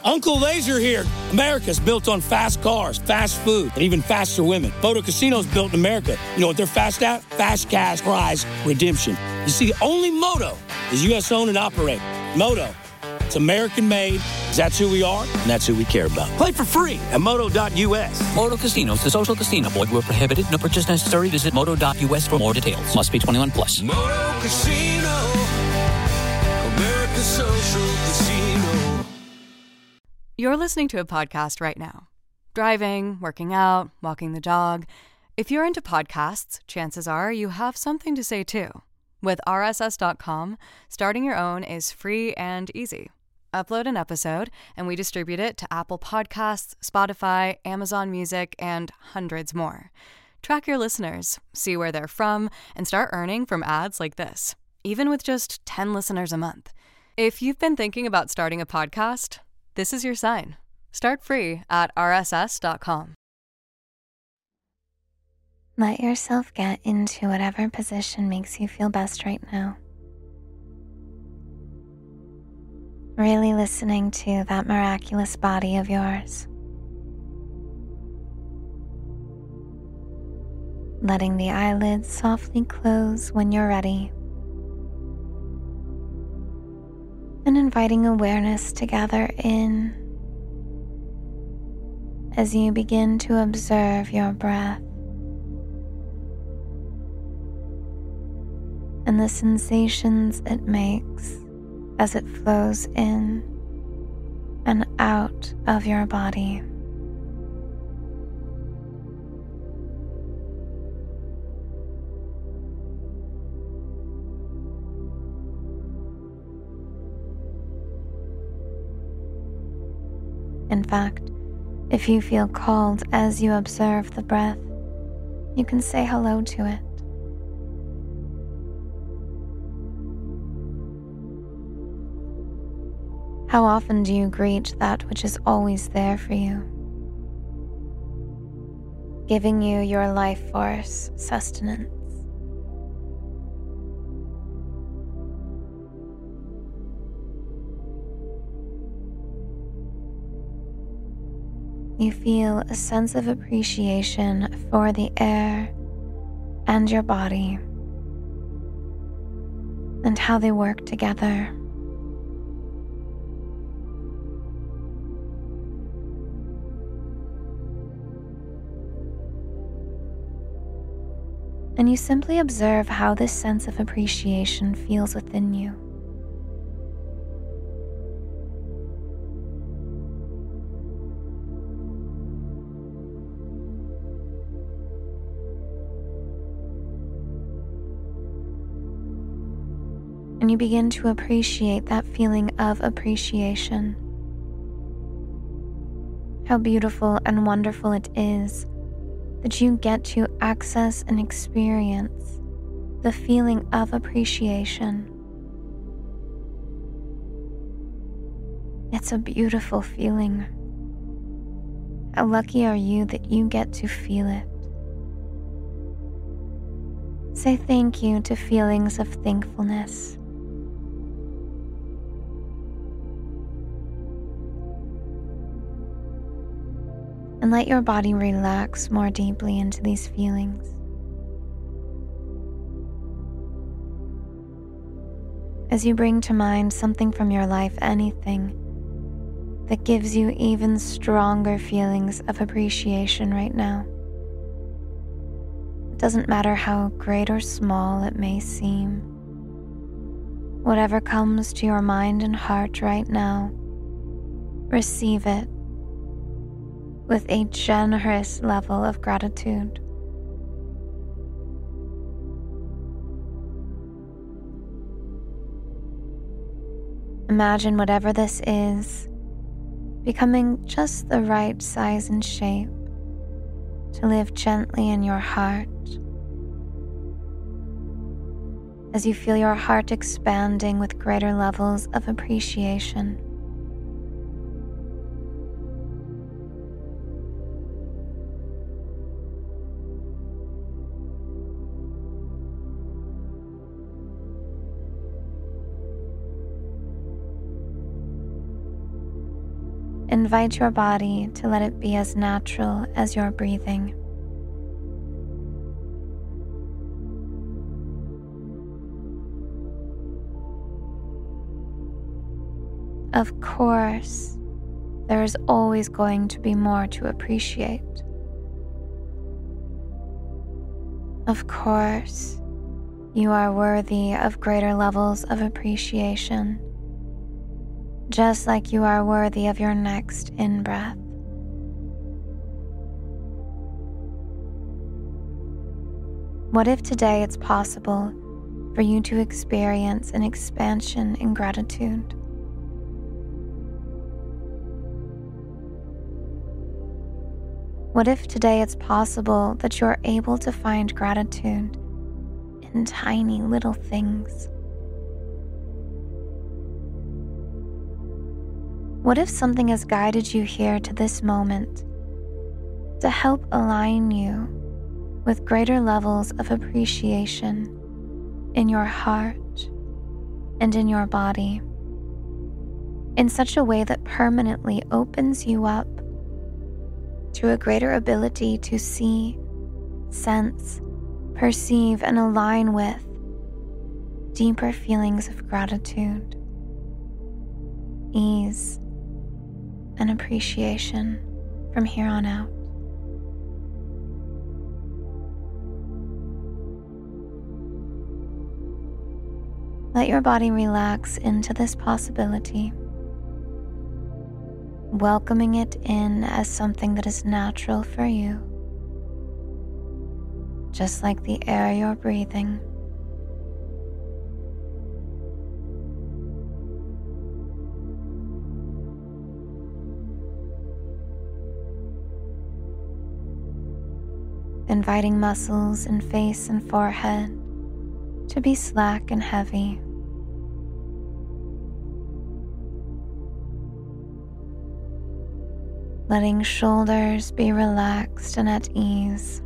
Uncle Laser here. America's built on fast cars, fast food, and even faster women. Moto Casino's built in America. You know what they're fast at? Fast cash prize redemption. You see, only Moto is U.S. owned and operated. Moto, it's American made. That's who we are, and that's who we care about. Play for free at moto.us. Moto Casinos, the social casino. Void where prohibited. No purchase necessary. Visit moto.us for more details. Must be 21 plus. Moto Casino, America's social casino. You're listening to a podcast right now. Driving, working out, walking the dog. If you're into podcasts, chances are you have something to say too. With RSS.com, starting your own is free and easy. Upload an episode, and we distribute it to Apple Podcasts, Spotify, Amazon Music, and hundreds more. Track your listeners, see where they're from, and start earning from ads like this, even with just 10 listeners a month. If you've been thinking about starting a podcast, this is your sign. Start free at rss.com. Let yourself get into whatever position makes you feel best right now. Really listening to that miraculous body of yours. Letting the eyelids softly close when you're ready. And inviting awareness to gather in as you begin to observe your breath and the sensations it makes as it flows in and out of your body. In fact, if you feel called as you observe the breath, you can say hello to it. How often do you greet that which is always there for you, giving you your life force, sustenance? You feel a sense of appreciation for the air and your body and how they work together. And you simply observe how this sense of appreciation feels within you. And you begin to appreciate that feeling of appreciation. How beautiful and wonderful it is that you get to access and experience the feeling of appreciation. It's a beautiful feeling. How lucky are you that you get to feel it? Say thank you to feelings of thankfulness. And let your body relax more deeply into these feelings. As you bring to mind something from your life, anything that gives you even stronger feelings of appreciation right now. It doesn't matter how great or small it may seem. Whatever comes to your mind and heart right now, receive it with a generous level of gratitude. Imagine whatever this is becoming just the right size and shape to live gently in your heart. As you feel your heart expanding with greater levels of appreciation. invite your body to let it be as natural as your breathing. Of course, there is always going to be more to appreciate. Of course, you are worthy of greater levels of appreciation, just like you are worthy of your next in-breath. What if today it's possible for you to experience an expansion in gratitude? What if today it's possible that you're able to find gratitude in tiny little things? What if something has guided you here to this moment to help align you with greater levels of appreciation in your heart and in your body, in such a way that permanently opens you up to a greater ability to see, sense, perceive, and align with deeper feelings of gratitude, ease, and appreciation from here on out. Let your body relax into this possibility, welcoming it in as something that is natural for you, just like the air you're breathing. Inviting muscles in face and forehead to be slack and heavy. Letting shoulders be relaxed and at ease.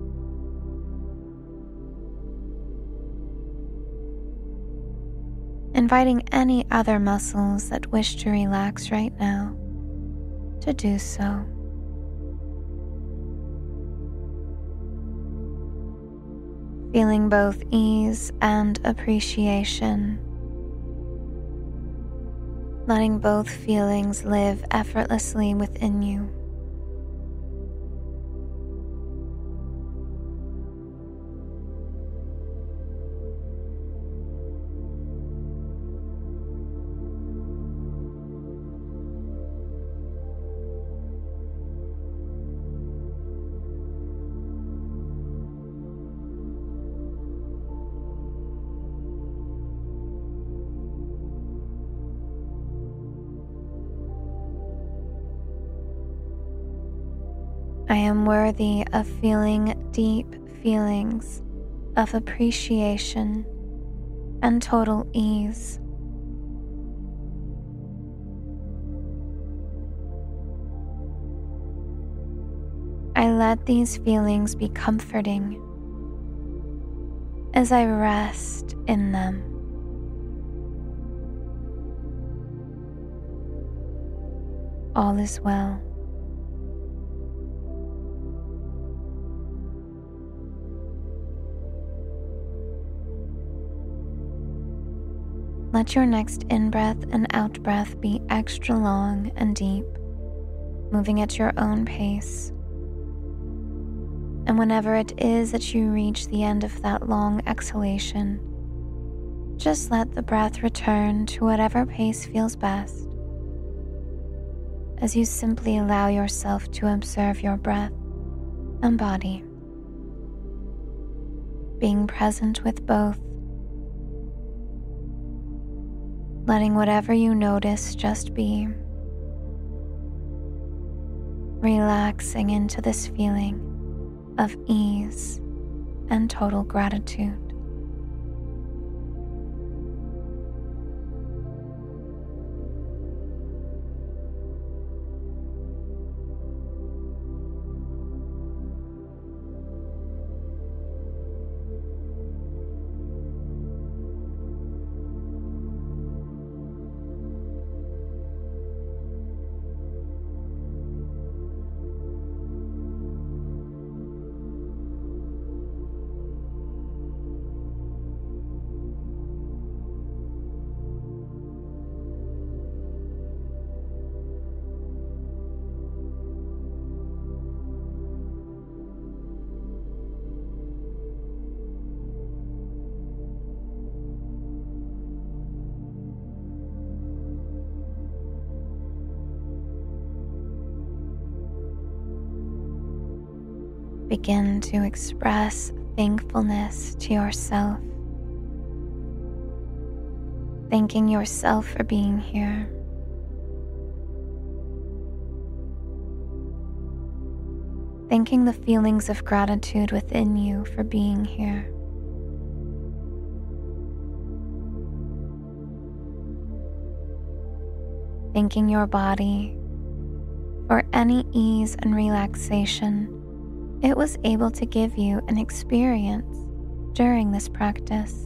Inviting any other muscles that wish to relax right now to do so. Feeling both ease and appreciation. Letting both feelings live effortlessly within you. I am worthy of feeling deep feelings of appreciation and total ease. I let these feelings be comforting as I rest in them. All is well. Let your next in-breath and out-breath be extra long and deep, moving at your own pace. And whenever it is that you reach the end of that long exhalation, just let the breath return to whatever pace feels best, as you simply allow yourself to observe your breath and body, being present with both. Letting whatever you notice just be. Relaxing into this feeling of ease and total gratitude. begin to express thankfulness to yourself. Thanking yourself for being here. Thanking the feelings of gratitude within you for being here. Thanking your body for any ease and relaxation it was able to give you an experience during this practice.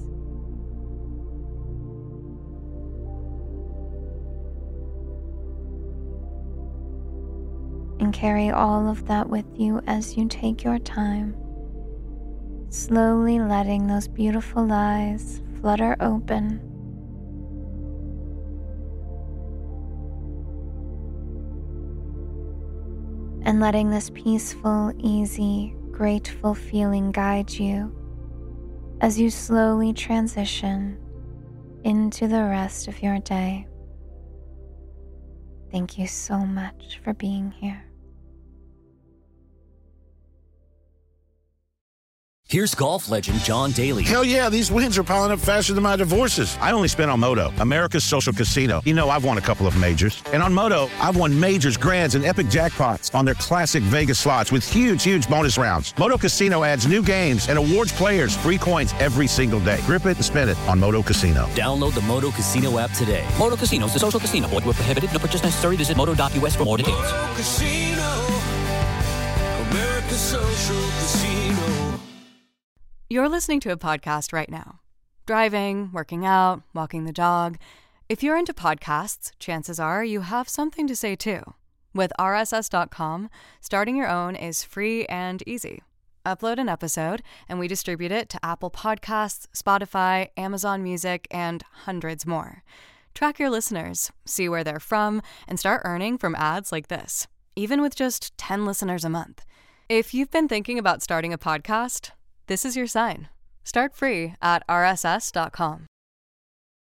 And carry all of that with you as you take your time, slowly letting those beautiful eyes flutter open. And letting this peaceful, easy, grateful feeling guide you as you slowly transition into the rest of your day. Thank you so much for being here. Here's golf legend John Daly. Hell yeah, these wins are piling up faster than my divorces. I only spent on Moto, America's social casino. You know, I've won a couple of majors. And on Moto, I've won majors, grands, and epic jackpots on their classic Vegas slots with huge bonus rounds. Moto Casino adds new games and awards players free coins every single day. Grip it and spin it on Moto Casino. Download the Moto Casino app today. Moto Casino is a social casino. Void where prohibited. No purchase necessary. Visit moto.us for more details. Moto Casino, America's social casino. You're listening to a podcast right now. Driving, working out, walking the dog. If you're into podcasts, chances are you have something to say too. With RSS.com, starting your own is free and easy. Upload an episode, and we distribute it to Apple Podcasts, Spotify, Amazon Music, and hundreds more. Track your listeners, see where they're from, and start earning from ads like this, even with just 10 listeners a month. If you've been thinking about starting a podcast, this is your sign. Start free at rss.com.